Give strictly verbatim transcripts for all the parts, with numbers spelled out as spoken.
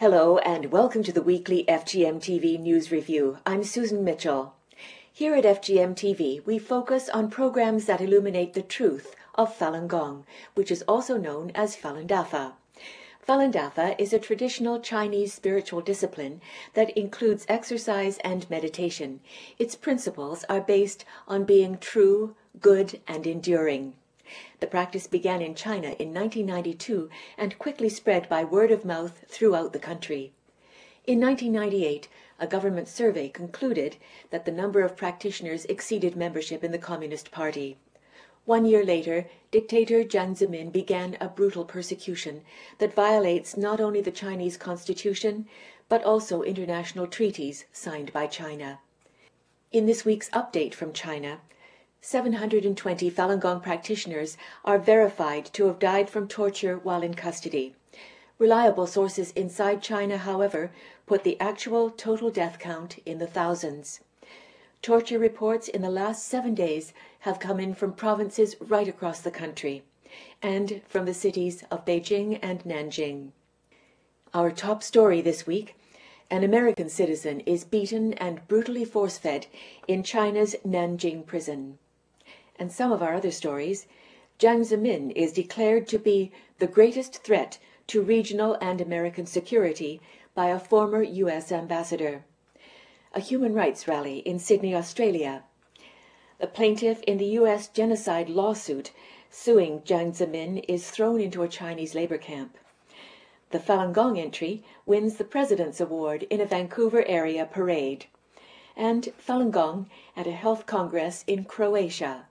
Hello and welcome to the weekly F G M T V News Review. I'm Susan Mitchell. Here at F G M T V, we focus on programs that illuminate the truth of Falun Gong, which is also known as Falun Dafa. Falun Dafa is a traditional Chinese spiritual discipline that includes exercise and meditation. Its principles are based on being true, good, and enduring. The practice began in China in nineteen ninety-two and quickly spread by word of mouth throughout the country. In nineteen ninety-eight, a government survey concluded that the number of practitioners exceeded membership in the Communist Party. One year later, dictator Jiang Zemin began a brutal persecution that violates not only the Chinese constitution, but also international treaties signed by China. In this week's update from China, seven hundred twenty Falun Gong practitioners are verified to have died from torture while in custody. Reliable sources inside China, however, put the actual total death count in the thousands. Torture reports in the last seven days have come in from provinces right across the country, and from the cities of Beijing and Nanjing. Our top story this week: an American citizen is beaten and brutally force-fed in China's Nanjing prison. And some of our other stories: Jiang Zemin is declared to be the greatest threat to regional and American security by a former U S ambassador. A human rights rally in Sydney, Australia. The plaintiff in the U S genocide lawsuit suing Jiang Zemin is thrown into a Chinese labor camp. The Falun Gong entry wins the President's Award in a Vancouver area parade. And Falun Gong at a health congress in Croatia.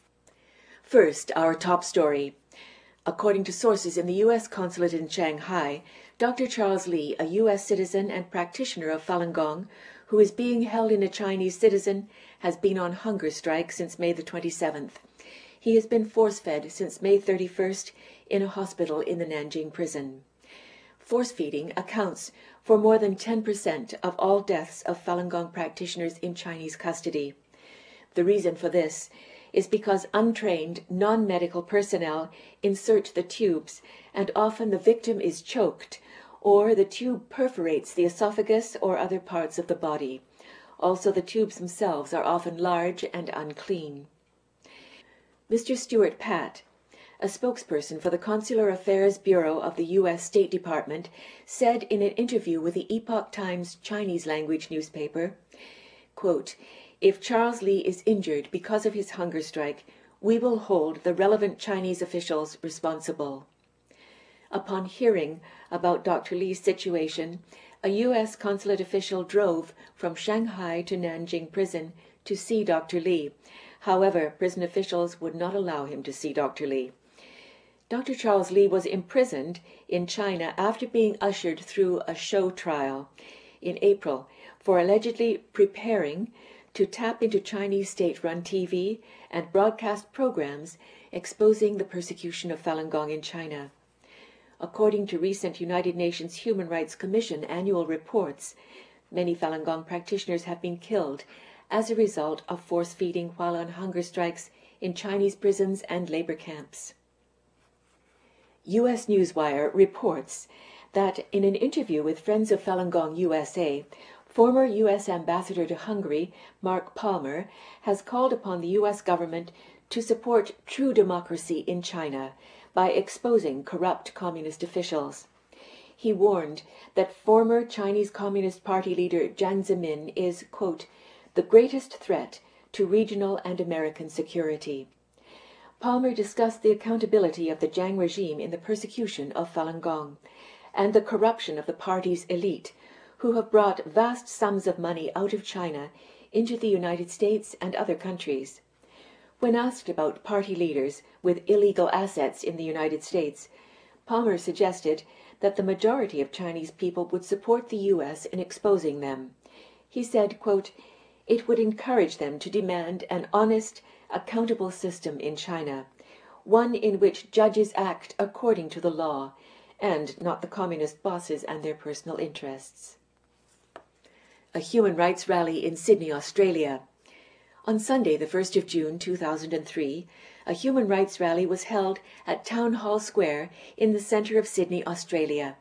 First, our top story. According to sources in the U S consulate in Shanghai, Doctor Charles Li, a U S citizen and practitioner of Falun Gong, who is being held in a Chinese citizen, has been on hunger strike since May the twenty-seventh. He has been force-fed since May thirty-first in a hospital in the Nanjing prison. Force-feeding accounts for more than ten percent of all deaths of Falun Gong practitioners in Chinese custody. The reason for this is because untrained, non-medical personnel insert the tubes, and often the victim is choked, or the tube perforates the esophagus or other parts of the body. Also, the tubes themselves are often large and unclean. Mister Stuart Patt, a spokesperson for the Consular Affairs Bureau of the U S State Department, said in an interview with the Epoch Times Chinese language newspaper, quote, "If Charles Li is injured because of his hunger strike, we will hold the relevant Chinese officials responsible." Upon hearing about Doctor Li's situation, a U S consulate official drove from Shanghai to Nanjing prison to see Doctor Li. However, prison officials would not allow him to see Doctor Li. Doctor Charles Li was imprisoned in China after being ushered through a show trial in April for allegedly preparing to tap into Chinese state-run T V and broadcast programs exposing the persecution of Falun Gong in China. According to recent United Nations Human Rights Commission annual reports, many Falun Gong practitioners have been killed as a result of force-feeding while on hunger strikes in Chinese prisons and labor camps. U S Newswire reports that in an interview with Friends of Falun Gong U S A, former U S Ambassador to Hungary, Mark Palmer, has called upon the U S government to support true democracy in China by exposing corrupt communist officials. He warned that former Chinese Communist Party leader Jiang Zemin is, quote, "the greatest threat to regional and American security." Palmer discussed the accountability of the Jiang regime in the persecution of Falun Gong and the corruption of the party's elite, who have brought vast sums of money out of China into the United States and other countries. When asked about party leaders with illegal assets in the United States, Palmer suggested that the majority of Chinese people would support the U S in exposing them. He said, quote, "It would encourage them to demand an honest, accountable system in China, one in which judges act according to the law, and not the communist bosses and their personal interests." A human rights rally in Sydney, Australia. On Sunday, the first of June two thousand three, a human rights rally was held at Town Hall Square in the centre of Sydney, Australia.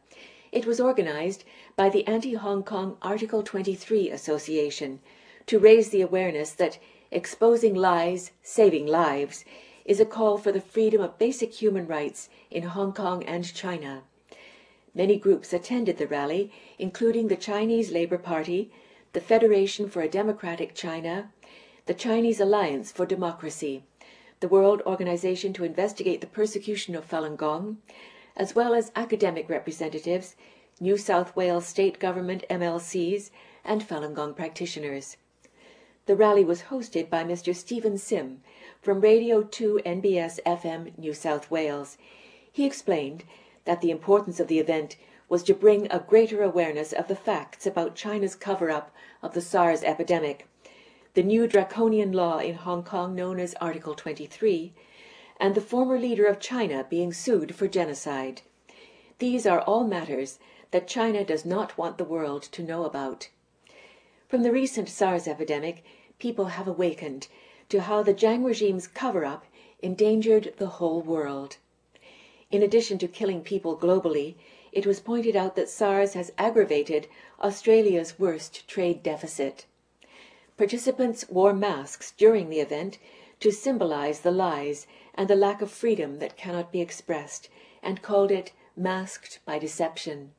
It was organized by the Anti-Hong Kong Article twenty-three Association to raise the awareness that exposing lies, saving lives is a call for the freedom of basic human rights in Hong Kong and China. Many groups attended the rally, including the Chinese Labour Party, the Federation for a Democratic China, the Chinese Alliance for Democracy, the World Organization to Investigate the Persecution of Falun Gong, as well as academic representatives, New South Wales State Government M L Cs, and Falun Gong practitioners. The rally was hosted by Mister Stephen Sim from Radio two N B S F M New South Wales. He explained that the importance of the event was to bring a greater awareness of the facts about China's cover-up of the SARS epidemic, the new draconian law in Hong Kong known as Article twenty-three, and the former leader of China being sued for genocide. These are all matters that China does not want the world to know about. From the recent SARS epidemic, people have awakened to how the Jiang regime's cover-up endangered the whole world. In addition to killing people globally, it was pointed out that SARS has aggravated Australia's worst trade deficit. Participants wore masks during the event to symbolize the lies and the lack of freedom that cannot be expressed, and called it masked by deception.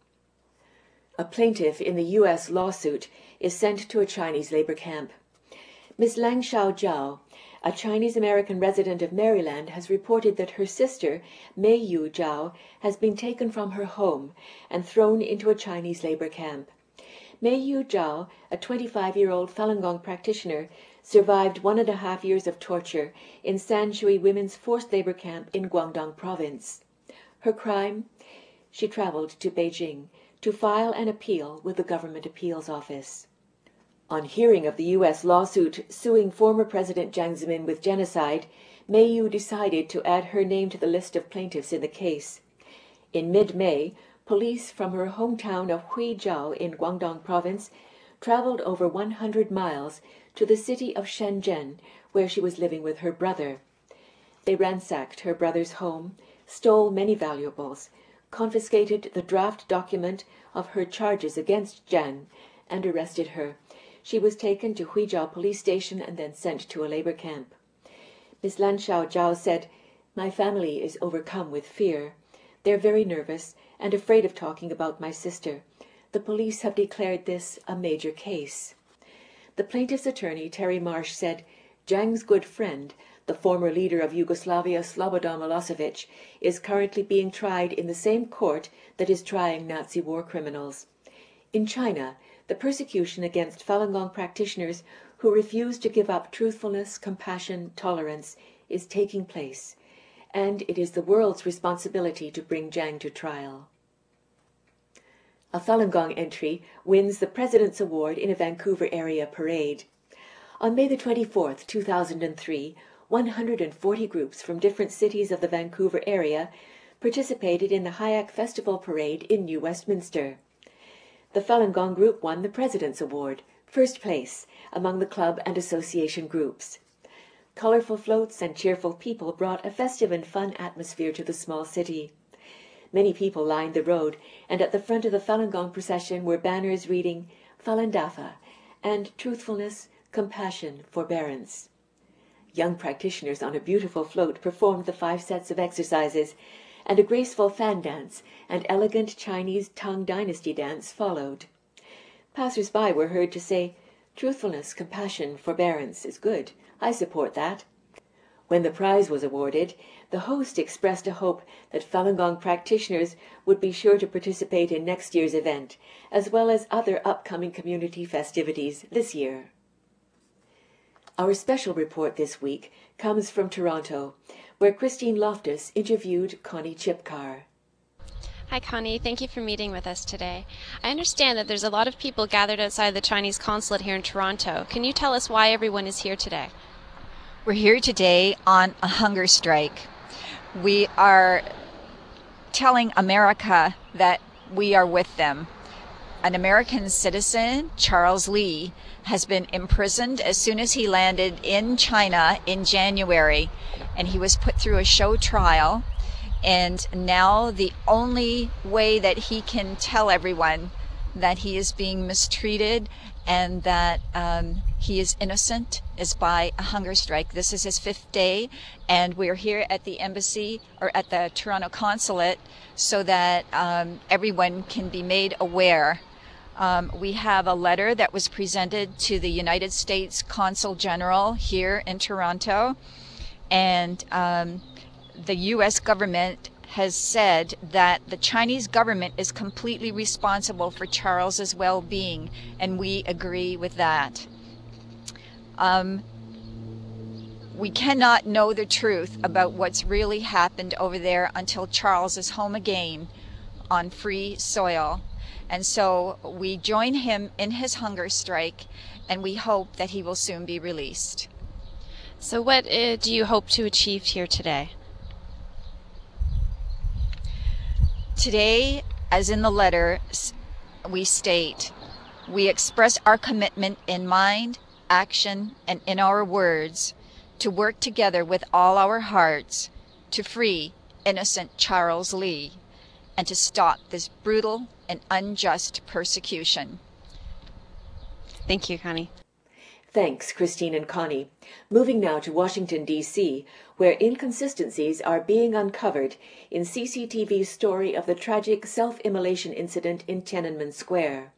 A plaintiff in the U S lawsuit is sent to a Chinese labor camp. Miz Lang Xiaojiao, a Chinese-American resident of Maryland, has reported that her sister, Mei Yu Zhao, has been taken from her home and thrown into a Chinese labor camp. Mei Yu Zhao, a twenty-five-year-old Falun Gong practitioner, survived one and a half years of torture in Sanshui Women's Forced Labor Camp in Guangdong Province. Her crime? She traveled to Beijing to file an appeal with the Government Appeals Office. On hearing of the U S lawsuit suing former President Jiang Zemin with genocide, Mei Yu decided to add her name to the list of plaintiffs in the case. In mid-May, police from her hometown of Huijiao in Guangdong Province traveled over one hundred miles to the city of Shenzhen, where she was living with her brother. They ransacked her brother's home, stole many valuables, confiscated the draft document of her charges against Jiang, and arrested her. She was taken to Huijiao police station and then sent to a labor camp. Miz Lan Xiaojiao said, "My family is overcome with fear. They're very nervous and afraid of talking about my sister. The police have declared this a major case." The plaintiff's attorney, Terry Marsh, said, "Jiang's good friend, the former leader of Yugoslavia, Slobodan Milosevic, is currently being tried in the same court that is trying Nazi war criminals. In China, the persecution against Falun Gong practitioners who refuse to give up truthfulness, compassion, tolerance is taking place, and it is the world's responsibility to bring Jiang to trial." A Falun Gong entry wins the President's Award in a Vancouver area parade. On May the twenty-fourth, two thousand three, one hundred forty groups from different cities of the Vancouver area participated in the Hayek Festival Parade in New Westminster. The Falun Gong group won the President's Award, first place, among the club and association groups. Colorful floats and cheerful people brought a festive and fun atmosphere to the small city. Many people lined the road, and at the front of the Falun Gong procession were banners reading Falun Dafa and Truthfulness, Compassion, Forbearance. Young practitioners on a beautiful float performed the five sets of exercises, and a graceful fan dance and elegant Chinese Tang Dynasty dance followed. Passers-by were heard to say, "Truthfulness, compassion, forbearance is good. I support that." When the prize was awarded, the host expressed a hope that Falun Gong practitioners would be sure to participate in next year's event, as well as other upcoming community festivities this year. Our special report this week comes from Toronto, where Christine Loftus interviewed Connie Chipkar. Hi Connie, thank you for meeting with us today. I understand that there's a lot of people gathered outside the Chinese consulate here in Toronto. Can you tell us why everyone is here today? We're here today on a hunger strike. We are telling America that we are with them. An American citizen, Charles Lee, has been imprisoned as soon as he landed in China in January, and he was put through a show trial. And now the only way that he can tell everyone that he is being mistreated and that um, he is innocent is by a hunger strike. This is his fifth day, and we're here at the embassy, or at the Toronto consulate, so that um, everyone can be made aware. Um, we have a letter that was presented to the United States Consul General here in Toronto, and um, the U S government has said that the Chinese government is completely responsible for Charles's well-being, and we agree with that. Um, we cannot know the truth about what's really happened over there until Charles is home again on free soil. And so we join him in his hunger strike, and we hope that he will soon be released. So what uh, do you hope to achieve here today? Today, as in the letter, we state, we express our commitment in mind, action, and in our words to work together with all our hearts to free innocent Charles Lee and to stop this brutal and unjust persecution. Thank you, Connie. Thanks, Christine and Connie. Moving now to Washington, D C, where inconsistencies are being uncovered in C C T V's story of the tragic self-immolation incident in Tiananmen Square.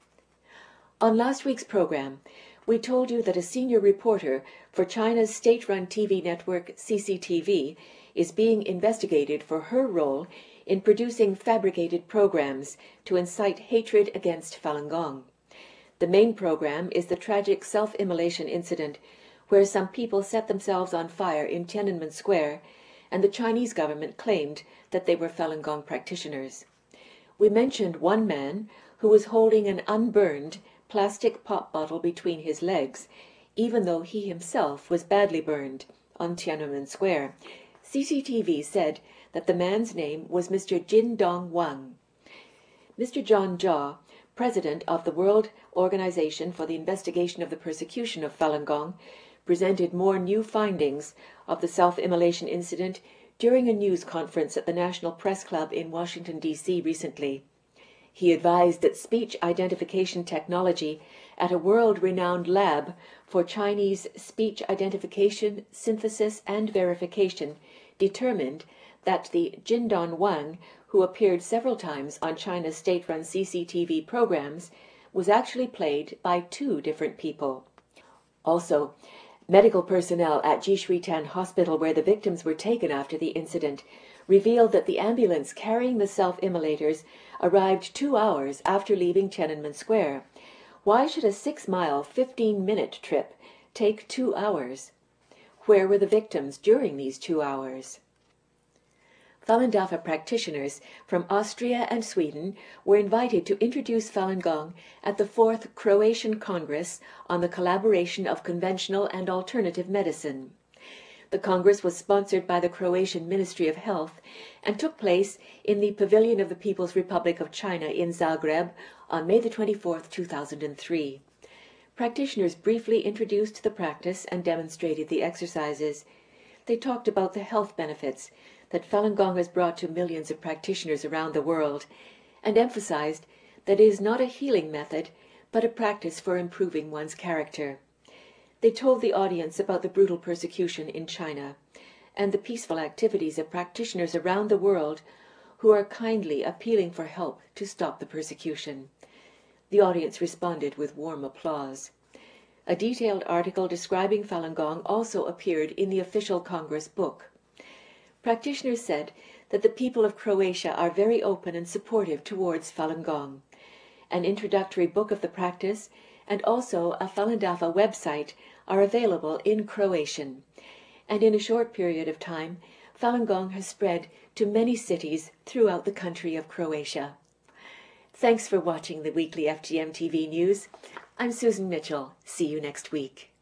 On last week's program, we told you that a senior reporter for China's state-run T V network C C T V is being investigated for her role in producing fabricated programs to incite hatred against Falun Gong. The main program is the tragic self-immolation incident where some people set themselves on fire in Tiananmen Square, and the Chinese government claimed that they were Falun Gong practitioners. We mentioned one man who was holding an unburned plastic pop bottle between his legs, even though he himself was badly burned on Tiananmen Square. C C T V said that the man's name was Mister Jindong Wang. Mister John Jia, president of the World Organization for the Investigation of the Persecution of Falun Gong, presented more new findings of the self-immolation incident during a news conference at the National Press Club in Washington, D C recently. He advised that speech identification technology at a world-renowned lab for Chinese speech identification, synthesis, and verification determined that the Jindong Wang, who appeared several times on China's state-run C C T V programs, was actually played by two different people. Also, medical personnel at Jishuitan Hospital, where the victims were taken after the incident, revealed that the ambulance carrying the self-immolators arrived two hours after leaving Tiananmen Square. Why should a six-mile, fifteen-minute trip take two hours? Where were the victims during these two hours? Falun Dafa practitioners from Austria and Sweden were invited to introduce Falun Gong at the fourth Croatian Congress on the collaboration of conventional and alternative medicine. The Congress was sponsored by the Croatian Ministry of Health and took place in the Pavilion of the People's Republic of China in Zagreb on May the twenty-fourth, two thousand three. Practitioners briefly introduced the practice and demonstrated the exercises. They talked about the health benefits that Falun Gong has brought to millions of practitioners around the world, and emphasized that it is not a healing method, but a practice for improving one's character. They told the audience about the brutal persecution in China and the peaceful activities of practitioners around the world who are kindly appealing for help to stop the persecution. The audience responded with warm applause. A detailed article describing Falun Gong also appeared in the official Congress book. Practitioners said that the people of Croatia are very open and supportive towards Falun Gong. An introductory book of the practice and also a Falun Dafa website are available in Croatian. And in a short period of time, Falun Gong has spread to many cities throughout the country of Croatia. Thanks for watching the weekly F G M T V News. I'm Susan Mitchell. See you next week.